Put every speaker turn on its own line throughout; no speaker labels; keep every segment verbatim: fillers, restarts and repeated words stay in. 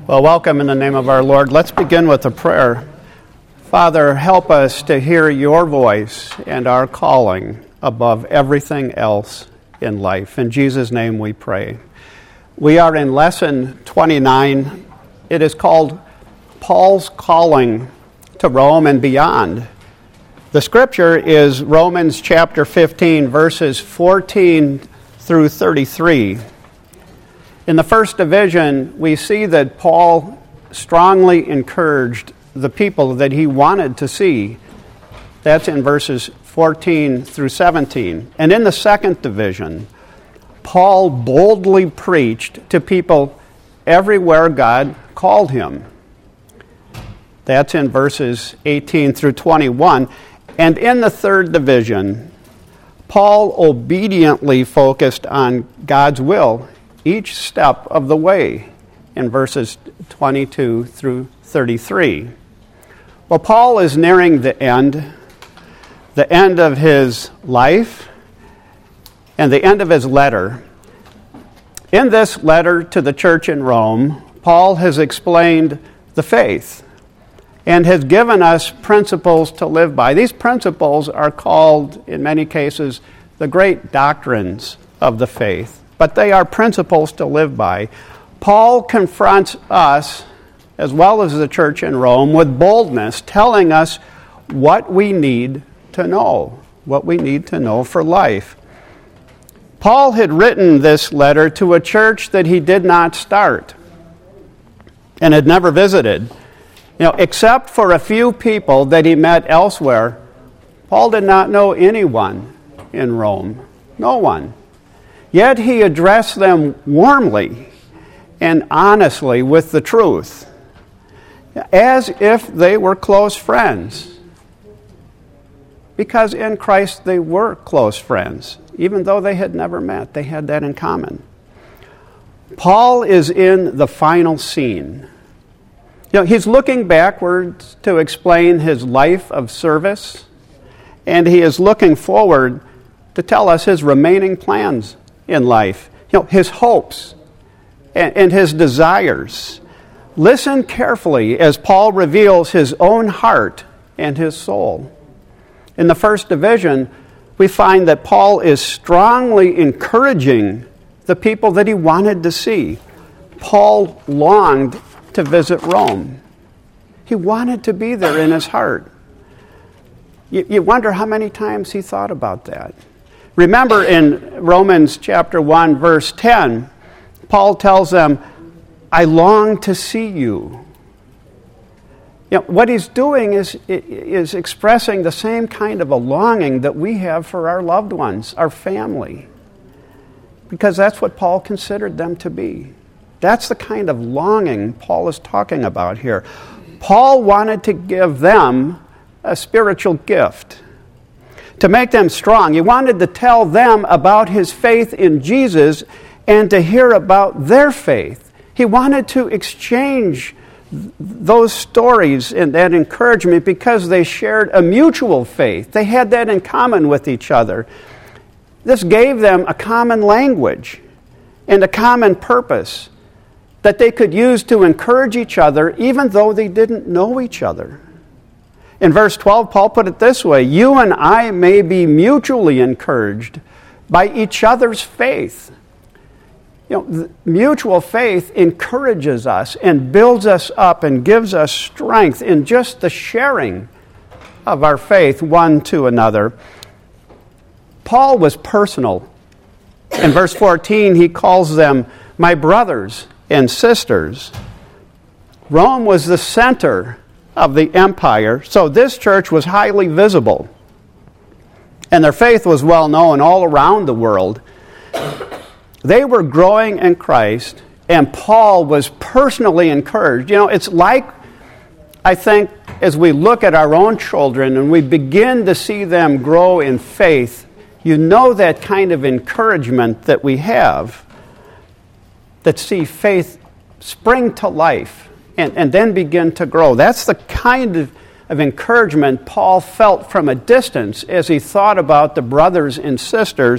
Well, welcome in the name of our Lord. Let's begin with a prayer. Father, help us to hear your voice and our calling above everything else in life. In Jesus' name we pray. We are in lesson twenty-nine. It is called Paul's Calling to Rome and Beyond. The scripture is Romans chapter fifteen, verses fourteen through thirty-three. In the first division, we see that Paul strongly encouraged the people that he wanted to see. That's in verses fourteen through seventeen. And in the second division, Paul boldly preached to people everywhere God called him. That's in verses eighteen through twenty-one. And in the third division, Paul obediently focused on God's will each step of the way in verses twenty-two through thirty-three. Well, Paul is nearing the end, the end of his life and the end of his letter. In this letter to the church in Rome, Paul has explained the faith and has given us principles to live by. These principles are called, in many cases, the great doctrines of the faith. But they are principles to live by. Paul confronts us, as well as the church in Rome, with boldness, telling us what we need to know, what we need to know for life. Paul had written this letter to a church that he did not start and had never visited. You know, except for a few people that he met elsewhere, Paul did not know anyone in Rome. No one. Yet he addressed them warmly and honestly with the truth, as if they were close friends. Because in Christ they were close friends, even though they had never met. They had that in common. Paul is in the final scene. You know, he's looking backwards to explain his life of service, and he is looking forward to tell us his remaining plans in life, you know, his hopes and, and his desires. Listen carefully as Paul reveals his own heart and his soul. In the first division, we find that Paul is strongly encouraging the people that he wanted to see. Paul longed to visit Rome. He wanted to be there in his heart. You, you wonder how many times he thought about that. Remember in Romans chapter one, verse ten, Paul tells them, I long to see you. You know, what he's doing is, is expressing the same kind of a longing that we have for our loved ones, our family. Because that's what Paul considered them to be. That's the kind of longing Paul is talking about here. Paul wanted to give them a spiritual gift, to make them strong. He wanted to tell them about his faith in Jesus and to hear about their faith. He wanted to exchange those stories and that encouragement because they shared a mutual faith. They had that in common with each other. This gave them a common language and a common purpose that they could use to encourage each other even though they didn't know each other. In verse twelve, Paul put it this way, you and I may be mutually encouraged by each other's faith. You know, mutual faith encourages us and builds us up and gives us strength in just the sharing of our faith one to another. Paul was personal. In verse fourteen, he calls them my brothers and sisters. Rome was the center of the empire, so this church was highly visible. And their faith was well known all around the world. They were growing in Christ, and Paul was personally encouraged. You know, it's like, I think, as we look at our own children and we begin to see them grow in faith, you know that kind of encouragement that we have, that see faith spring to life and, and then begin to grow. That's the kind of, of encouragement Paul felt from a distance as he thought about the brothers and sisters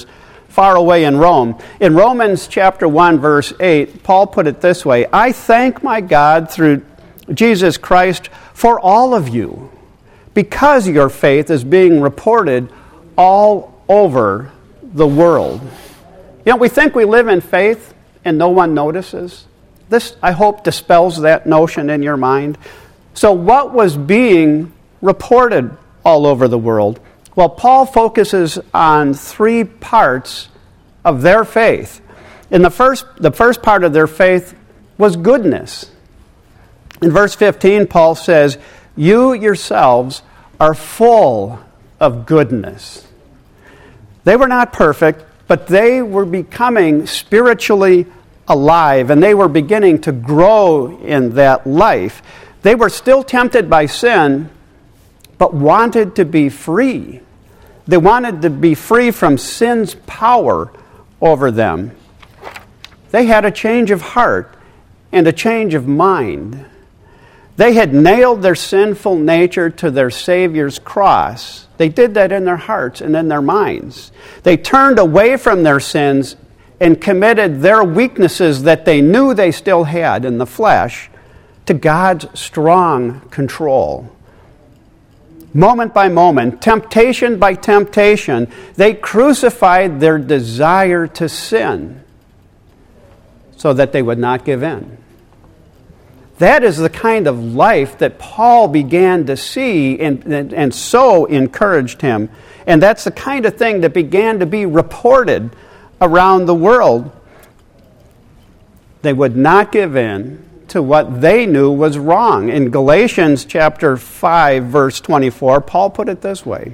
far away in Rome. In Romans chapter one, verse eight, Paul put it this way, I thank my God through Jesus Christ for all of you, because your faith is being reported all over the world. You know, we think we live in faith and no one notices. This, I hope, dispels that notion in your mind. So what was being reported all over the world? Well, Paul focuses on three parts of their faith. In the first, the first part of their faith was goodness. In verse fifteen, Paul says, you yourselves are full of goodness. They were not perfect, but they were becoming spiritually alive, and they were beginning to grow in that life. They were still tempted by sin, but wanted to be free. They wanted to be free from sin's power over them. They had a change of heart and a change of mind. They had nailed their sinful nature to their Savior's cross. They did that in their hearts and in their minds. They turned away from their sins and committed their weaknesses that they knew they still had in the flesh to God's strong control. Moment by moment, temptation by temptation, they crucified their desire to sin so that they would not give in. That is the kind of life that Paul began to see and, and, and so encouraged him. And that's the kind of thing that began to be reported around the world. They would not give in to what they knew was wrong. In Galatians chapter five, verse twenty-four, Paul put it this way.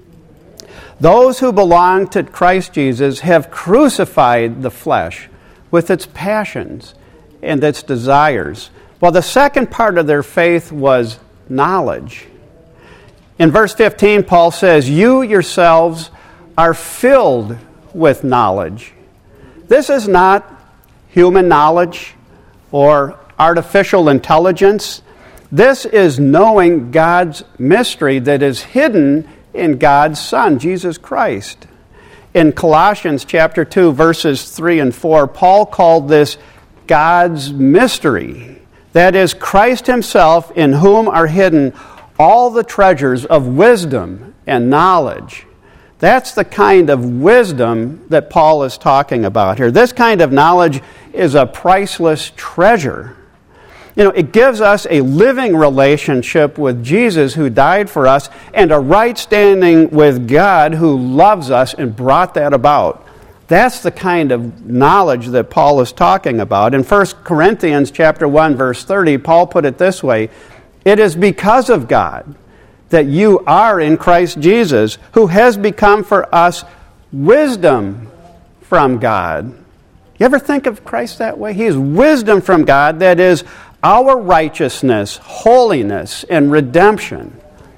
Those who belong to Christ Jesus have crucified the flesh with its passions and its desires. Well, the second part of their faith was knowledge. In verse fifteen, Paul says, you yourselves are filled with knowledge. This is not human knowledge or artificial intelligence. This is knowing God's mystery that is hidden in God's Son, Jesus Christ. In Colossians chapter two, verses three and four, Paul called this God's mystery. That is, Christ himself, in whom are hidden all the treasures of wisdom and knowledge. That's the kind of wisdom that Paul is talking about here. This kind of knowledge is a priceless treasure. You know, it gives us a living relationship with Jesus who died for us and a right standing with God who loves us and brought that about. That's the kind of knowledge that Paul is talking about. In First Corinthians chapter one, verse thirty, Paul put it this way, it is because of God that you are in Christ Jesus, who has become for us wisdom from God. You ever think of Christ that way? He is wisdom from God, that is our righteousness, holiness, and redemption.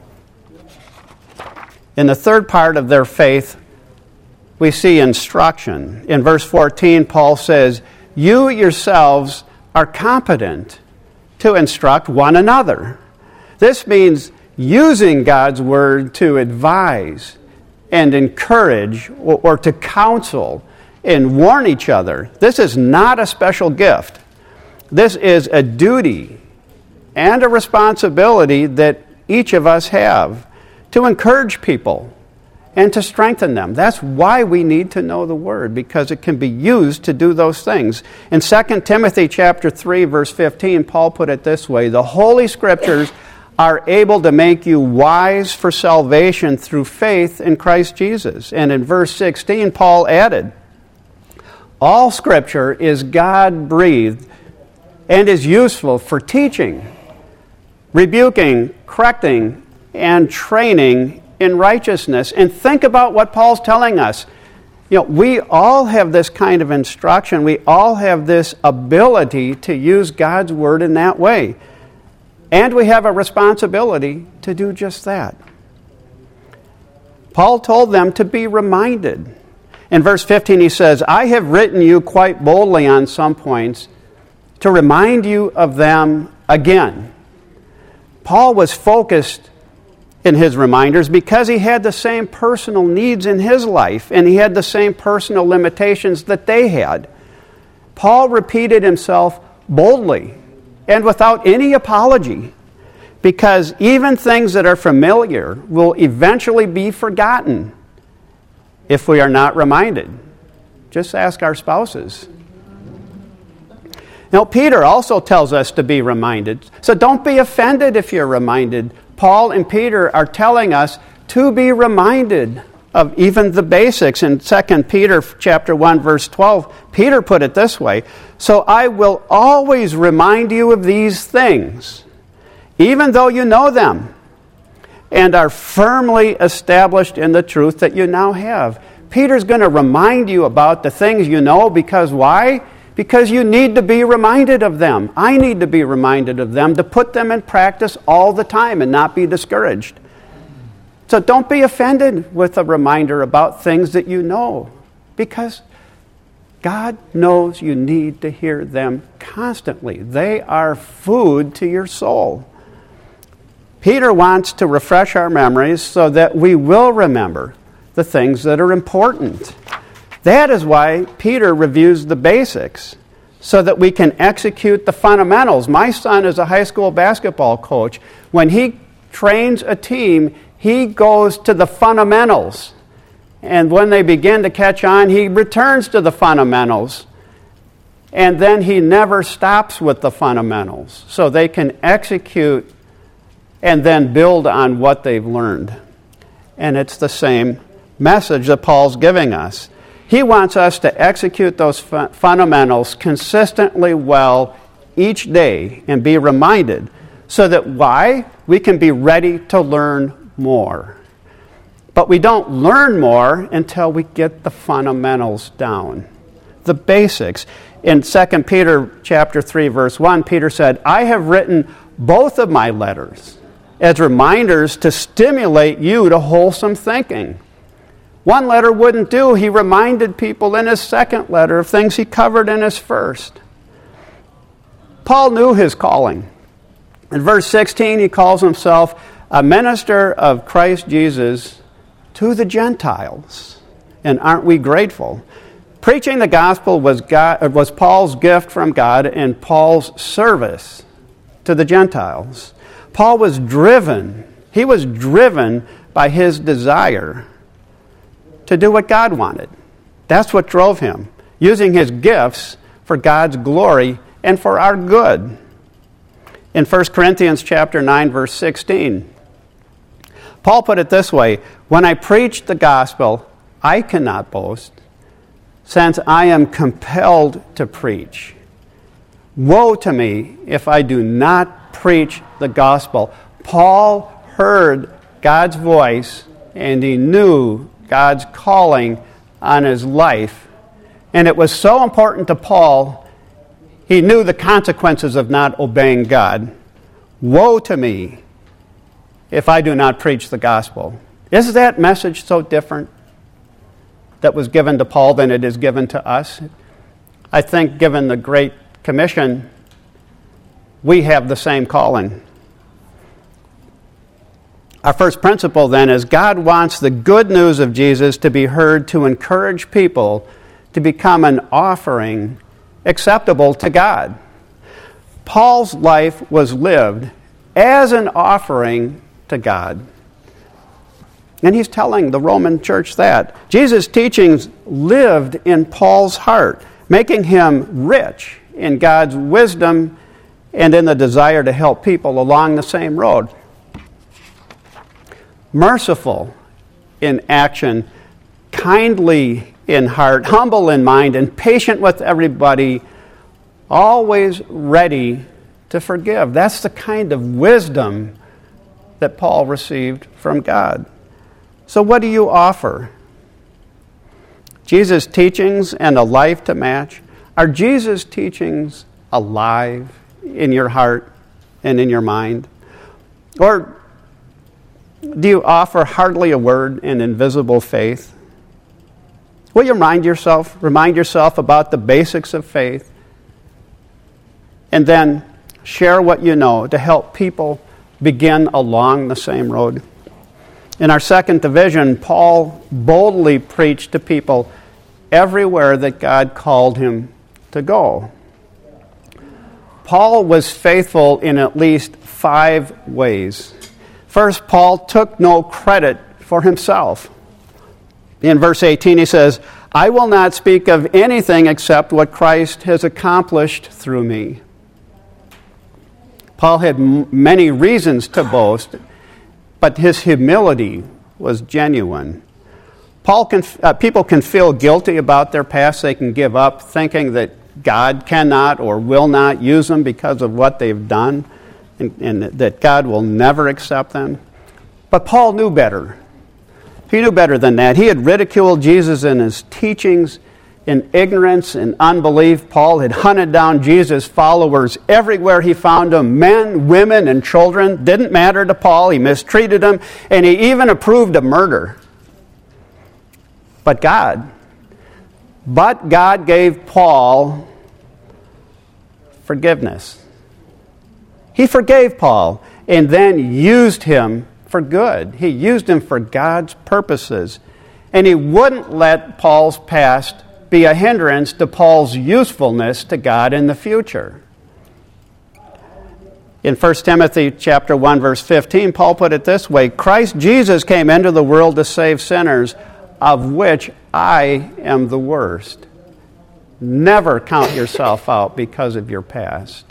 In the third part of their faith, we see instruction. In verse fourteen, Paul says, you yourselves are competent to instruct one another. This means using God's word to advise and encourage or, or to counsel and warn each other. This is not a special gift. This is a duty and a responsibility that each of us have to encourage people and to strengthen them. That's why we need to know the Word, because it can be used to do those things. In Second Timothy chapter three, verse fifteen, Paul put it this way, the Holy Scriptures are able to make you wise for salvation through faith in Christ Jesus. And in verse sixteen, Paul added, all Scripture is God-breathed and is useful for teaching, rebuking, correcting, and training in righteousness. And think about what Paul's telling us. You know, we all have this kind of instruction. We all have this ability to use God's Word in that way. And we have a responsibility to do just that. Paul told them to be reminded. In verse fifteen, he says, I have written you quite boldly on some points to remind you of them again. Paul was focused in his reminders because he had the same personal needs in his life and he had the same personal limitations that they had. Paul repeated himself boldly and without any apology because even things that are familiar will eventually be forgotten if we are not reminded. Just ask our spouses. Now, Peter also tells us to be reminded. So don't be offended if you're reminded. Paul and Peter are telling us to be reminded of even the basics. In Second Peter chapter one, verse twelve, Peter put it this way, "So I will always remind you of these things, even though you know them, and are firmly established in the truth that you now have." Peter's going to remind you about the things you know because why? Because you need to be reminded of them. I need to be reminded of them to put them in practice all the time and not be discouraged. So don't be offended with a reminder about things that you know, because God knows you need to hear them constantly. They are food to your soul. Peter wants to refresh our memories so that we will remember the things that are important. That is why Peter reviews the basics, so that we can execute the fundamentals. My son is a high school basketball coach. When he trains a team, he goes to the fundamentals. And when they begin to catch on, he returns to the fundamentals. And then he never stops with the fundamentals, so they can execute and then build on what they've learned. And it's the same message that Paul's giving us. He wants us to execute those fu- fundamentals consistently well each day and be reminded so that why? We can be ready to learn more. But we don't learn more until we get the fundamentals down, the basics. In Second Peter chapter three, verse one, Peter said, "I have written both of my letters as reminders to stimulate you to wholesome thinking." One letter wouldn't do. He reminded people in his second letter of things he covered in his first. Paul knew his calling. In verse sixteen, he calls himself a minister of Christ Jesus to the Gentiles. And aren't we grateful? Preaching the gospel was, God, was Paul's gift from God and Paul's service to the Gentiles. Paul was driven, he was driven by his desire to do what God wanted. That's what drove him, using his gifts for God's glory and for our good. In First Corinthians chapter nine, verse sixteen, Paul put it this way, "When I preach the gospel, I cannot boast, since I am compelled to preach. Woe to me if I do not preach the gospel." Paul heard God's voice and he knew God's calling on his life. And it was so important to Paul, he knew the consequences of not obeying God. Woe to me if I do not preach the gospel. Is that message so different that was given to Paul than it is given to us? I think given the Great Commission, we have the same calling. Our first principle, then, is God wants the good news of Jesus to be heard to encourage people to become an offering acceptable to God. Paul's life was lived as an offering to God. And he's telling the Roman church that. Jesus' teachings lived in Paul's heart, making him rich in God's wisdom and in the desire to help people along the same road. Merciful in action, kindly in heart, humble in mind, and patient with everybody, always ready to forgive. That's the kind of wisdom that Paul received from God. So what do you offer? Jesus' teachings and a life to match? Are Jesus' teachings alive in your heart and in your mind? Or do you offer hardly a word and invisible faith? Will you remind yourself, remind yourself about the basics of faith and then share what you know to help people begin along the same road? In our second division, Paul boldly preached to people everywhere that God called him to go. Paul was faithful in at least five ways. First, Paul took no credit for himself. In verse eighteen, he says, I will not speak of anything except what Christ has accomplished through me. Paul had m- many reasons to boast, but his humility was genuine. Paul can, uh, people can feel guilty about their past. They can give up thinking that God cannot or will not use them because of what they've done, and, and that God will never accept them. But Paul knew better. He knew better than that. He had ridiculed Jesus in his teachings. In ignorance and unbelief, Paul had hunted down Jesus' followers everywhere he found them. Men, women, and children didn't matter to Paul. He mistreated them, and he even approved of murder. But God, but God gave Paul forgiveness. He forgave Paul and then used him for good. He used him for God's purposes. And he wouldn't let Paul's past be a hindrance to Paul's usefulness to God in the future. In First Timothy chapter one, verse fifteen, Paul put it this way, Christ Jesus came into the world to save sinners, of which I am the worst. Never count yourself out because of your past.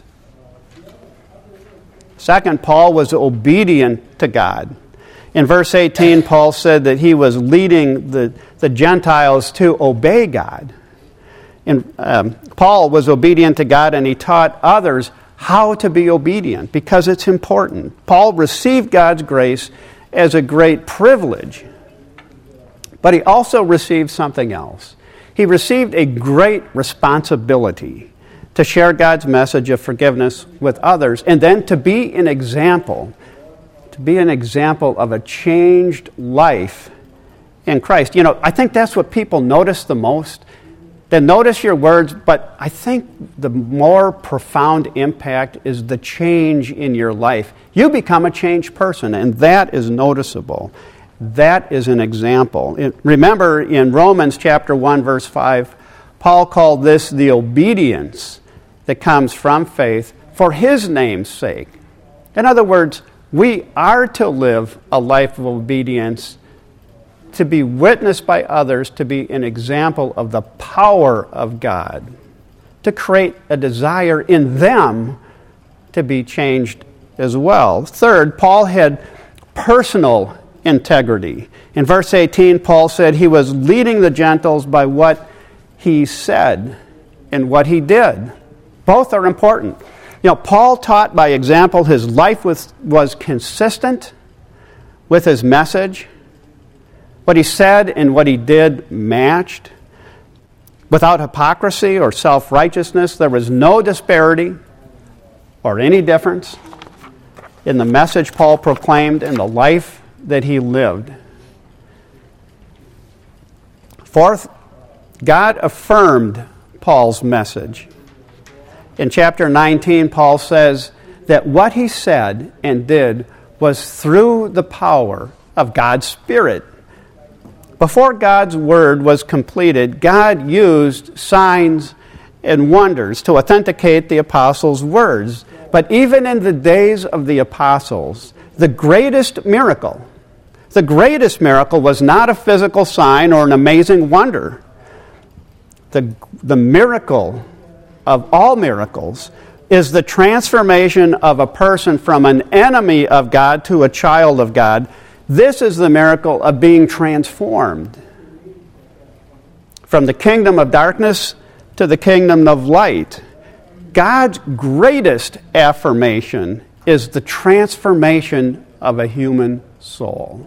Second, Paul was obedient to God. In verse eighteen, Paul said that he was leading the, the Gentiles to obey God. And um, Paul was obedient to God, and he taught others how to be obedient because it's important. Paul received God's grace as a great privilege, but he also received something else. He received a great responsibility to share God's message of forgiveness with others, and then to be an example, to be an example of a changed life in Christ. You know, I think that's what people notice the most. They notice your words, but I think the more profound impact is the change in your life. You become a changed person, and that is noticeable. That is an example. It, remember, in Romans chapter one, verse five, Paul called this the obedience that comes from faith for his name's sake. In other words, we are to live a life of obedience, to be witnessed by others, to be an example of the power of God, to create a desire in them to be changed as well. Third, Paul had personal integrity. In verse eighteen, Paul said he was leading the Gentiles by what he said and what he did. Both are important. You know, Paul taught by example. His life was, was consistent with his message. What he said and what he did matched. Without hypocrisy or self-righteousness, there was no disparity or any difference in the message Paul proclaimed and the life that he lived. Fourth, God affirmed Paul's message. In chapter nineteen, Paul says that what he said and did was through the power of God's Spirit. Before God's word was completed, God used signs and wonders to authenticate the apostles' words. But even in the days of the apostles, the greatest miracle, the greatest miracle was not a physical sign or an amazing wonder. The, the miracle of all miracles is the transformation of a person from an enemy of God to a child of God. This is the miracle of being transformed from the kingdom of darkness to the kingdom of light. God's greatest affirmation is the transformation of a human soul.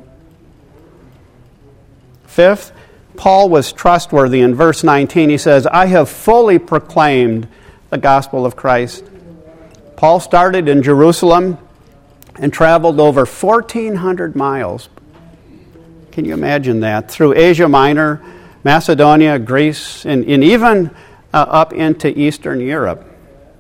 Fifth, Paul was trustworthy. In verse nineteen, he says, I have fully proclaimed the gospel of Christ. Paul started in Jerusalem and traveled over fourteen hundred miles. Can you imagine that? Through Asia Minor, Macedonia, Greece, and, and even uh, up into Eastern Europe.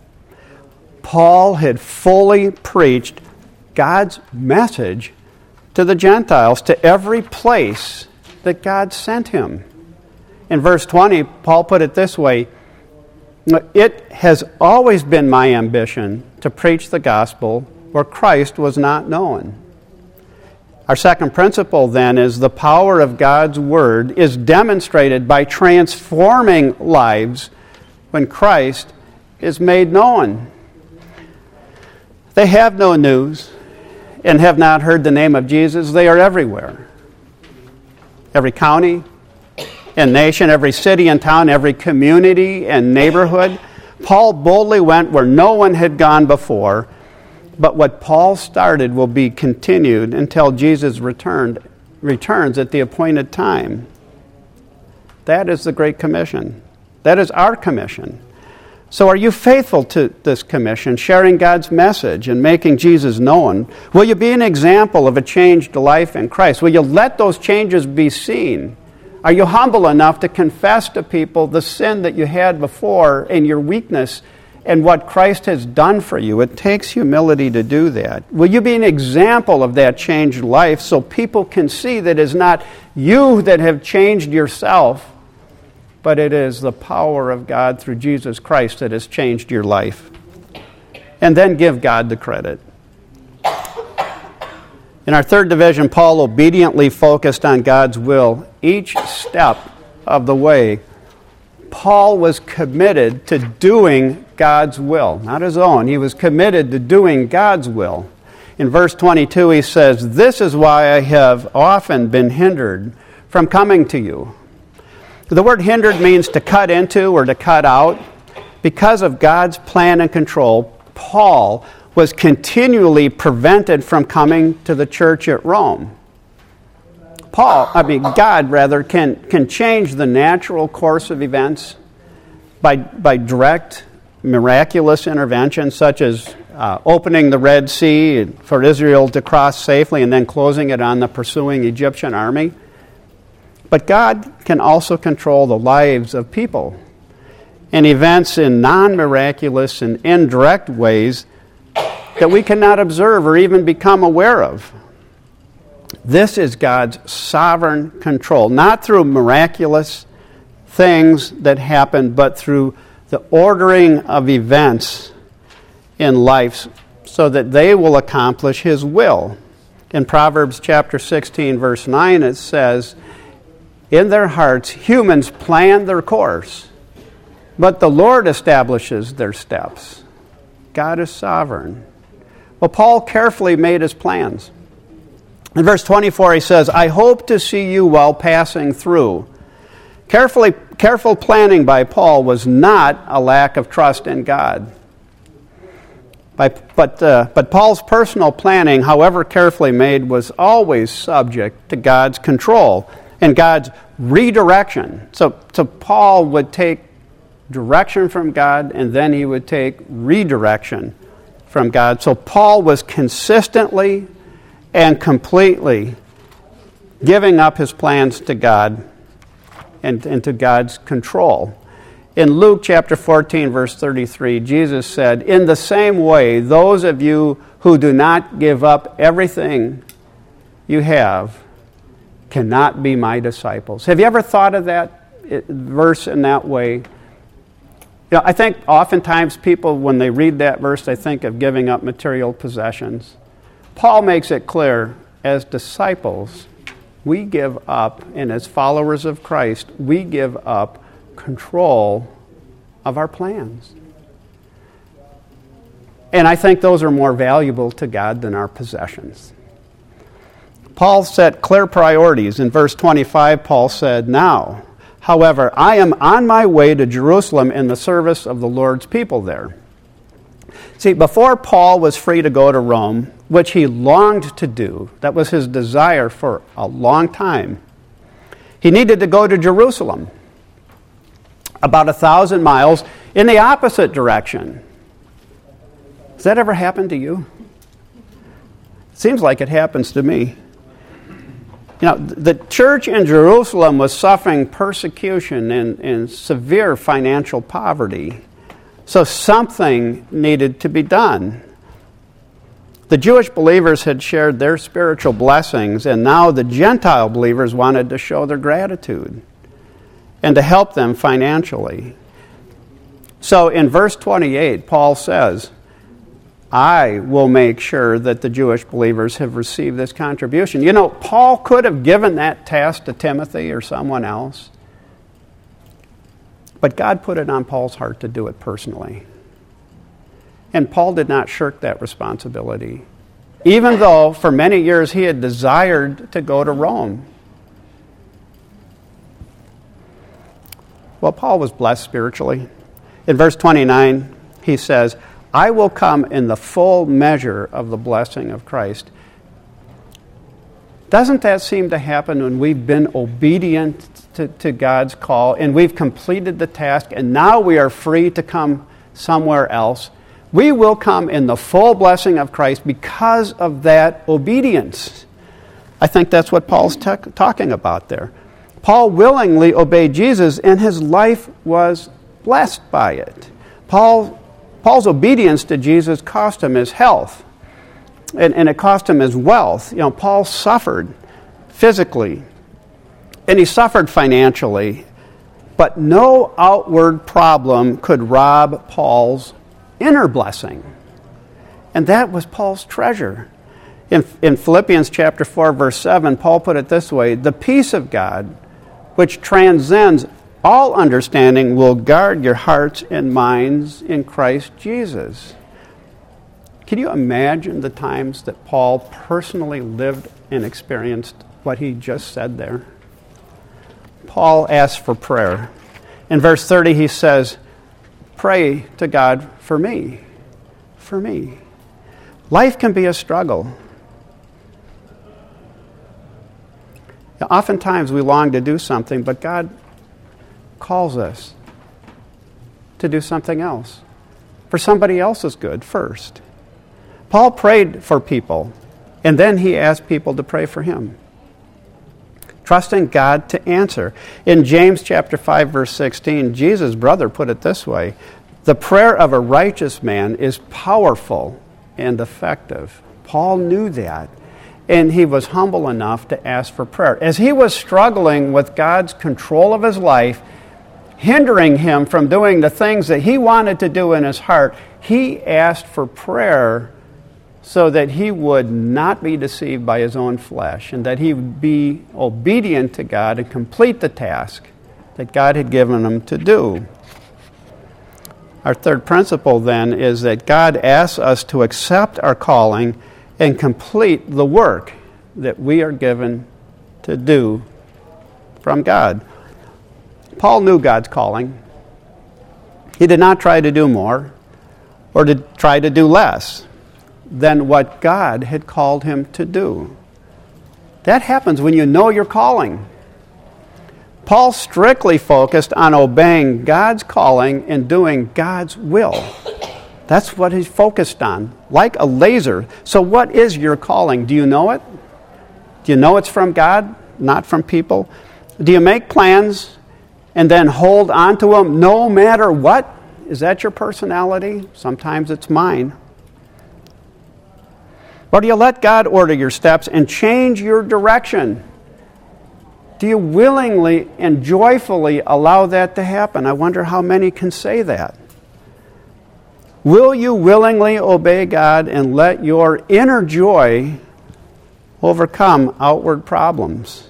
Paul had fully preached God's message to the Gentiles, to every place that God sent him. In verse twenty, Paul put it this way, it has always been my ambition to preach the gospel where Christ was not known. Our second principle, then, is the power of God's word is demonstrated by transforming lives when Christ is made known. They have no news and have not heard the name of Jesus. They are everywhere. Every county and nation, every city and town, every community and neighborhood. Paul boldly went where no one had gone before, but what Paul started will be continued until Jesus returned, returns at the appointed time. That is the Great Commission. That is our commission. So are you faithful to this commission, sharing God's message and making Jesus known? Will you be an example of a changed life in Christ? Will you let those changes be seen? Are you humble enough to confess to people the sin that you had before and your weakness and what Christ has done for you? It takes humility to do that. Will you be an example of that changed life so people can see that it is not you that have changed yourself, but it is the power of God through Jesus Christ that has changed your life? And then give God the credit. In our third division, Paul obediently focused on God's will each step of the way. Paul was committed to doing God's will, not his own. He was committed to doing God's will. In verse twenty-two, he says, "This is why I have often been hindered from coming to you." The word hindered means to cut into or to cut out. Because of God's plan and control, Paul was continually prevented from coming to the church at Rome. Paul, I mean, God rather, can, can change the natural course of events by, by direct, miraculous intervention, such as uh, opening the Red Sea for Israel to cross safely and then closing it on the pursuing Egyptian army. But God can also control the lives of people and events in non-miraculous and indirect ways that we cannot observe or even become aware of. This is God's sovereign control, not through miraculous things that happen, but through the ordering of events in life so that they will accomplish His will. In Proverbs chapter sixteen, verse nine, it says, "In their hearts humans plan their course, but the Lord establishes their steps." God is sovereign. Well, Paul carefully made his plans. In verse twenty-four, he says, "I hope to see you while passing through." Carefully, careful planning by Paul was not a lack of trust in God. By, but, uh, but Paul's personal planning, however carefully made, was always subject to God's control and God's redirection. So, so Paul would take direction from God, and then he would take redirection from God. So Paul was consistently and completely giving up his plans to God and, and to God's control. In Luke chapter fourteen, verse thirty-three, Jesus said, "In the same way, those of you who do not give up everything you have cannot be my disciples." Have you ever thought of that verse in that way? You know, I think oftentimes people, when they read that verse, they think of giving up material possessions. Paul makes it clear, as disciples, we give up, and as followers of Christ, we give up control of our plans. And I think those are more valuable to God than our possessions. Paul set clear priorities. In verse twenty-five, Paul said, "Now, however, I am on my way to Jerusalem in the service of the Lord's people there." See, before Paul was free to go to Rome, which he longed to do, that was his desire for a long time, he needed to go to Jerusalem, about a thousand miles in the opposite direction. Has that ever happened to you? It seems like it happens to me. You know, the church in Jerusalem was suffering persecution and, and severe financial poverty. So something needed to be done. The Jewish believers had shared their spiritual blessings, and now the Gentile believers wanted to show their gratitude and to help them financially. So in verse twenty-eight, Paul says, I will make sure that the Jewish believers have received this contribution. You know, Paul could have given that task to Timothy or someone else, but God put it on Paul's heart to do it personally. And Paul did not shirk that responsibility, even though for many years he had desired to go to Rome. Well, Paul was blessed spiritually. In verse twenty-nine, he says, I will come in the full measure of the blessing of Christ. Doesn't that seem to happen when we've been obedient to, to God's call and we've completed the task and now we are free to come somewhere else? We will come in the full blessing of Christ because of that obedience. I think that's what Paul's t- talking about there. Paul willingly obeyed Jesus and his life was blessed by it. Paul Paul's obedience to Jesus cost him his health, and, and it cost him his wealth. You know, Paul suffered physically, and he suffered financially, but no outward problem could rob Paul's inner blessing. And that was Paul's treasure. In, in Philippians chapter four, verse seven, Paul put it this way, the peace of God, which transcends all understanding, will guard your hearts and minds in Christ Jesus. Can you imagine the times that Paul personally lived and experienced what he just said there? Paul asks for prayer. In verse thirty, he says, pray to God for me. For me. Life can be a struggle. Oftentimes we long to do something, but God calls us to do something else for somebody else's good first. Paul prayed for people, and then he asked people to pray for him, trusting God to answer. In James chapter five, verse sixteen, Jesus' brother put it this way, the prayer of a righteous man is powerful and effective. Paul knew that, and he was humble enough to ask for prayer. As he was struggling with God's control of his life, hindering him from doing the things that he wanted to do in his heart, he asked for prayer so that he would not be deceived by his own flesh and that he would be obedient to God and complete the task that God had given him to do. Our third principle, then, is that God asks us to accept our calling and complete the work that we are given to do from God. Paul knew God's calling. He did not try to do more or to try to do less than what God had called him to do. That happens when you know your calling. Paul strictly focused on obeying God's calling and doing God's will. That's what he's focused on, like a laser. So what is your calling? Do you know it? Do you know it's from God, not from people? Do you make plans and then hold on to them no matter what? Is that your personality? Sometimes it's mine. Or do you let God order your steps and change your direction? Do you willingly and joyfully allow that to happen? I wonder how many can say that. Will you willingly obey God and let your inner joy overcome outward problems?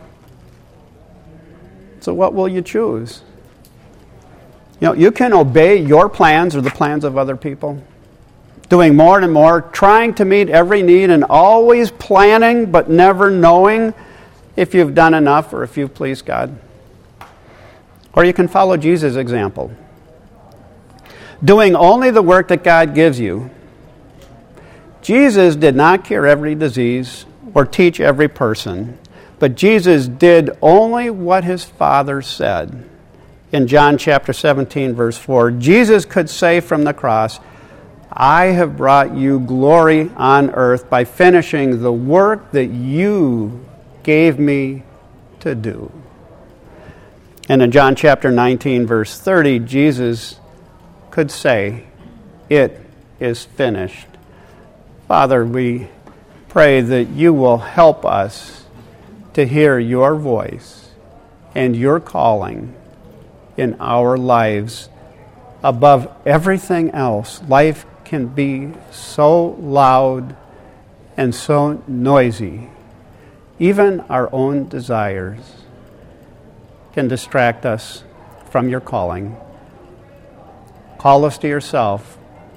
So what will you choose? You know, you can obey your plans or the plans of other people, doing more and more, trying to meet every need and always planning but never knowing if you've done enough or if you've pleased God. Or you can follow Jesus' example, doing only the work that God gives you. Jesus did not cure every disease or teach every person, but Jesus did only what his Father said. In John chapter seventeen, verse four, Jesus could say from the cross, I have brought you glory on earth by finishing the work that you gave me to do. And in John chapter nineteen, verse thirty, Jesus could say, it is finished. Father, we pray that you will help us to hear your voice and your calling in our lives above everything else. Life can be so loud and so noisy. Even our own desires can distract us from your calling. Call us to yourself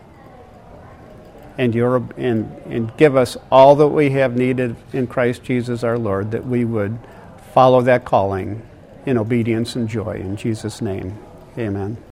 and, your, and, and give us all that we have needed in Christ Jesus our Lord, that we would follow that calling in obedience and joy. In Jesus' name, amen.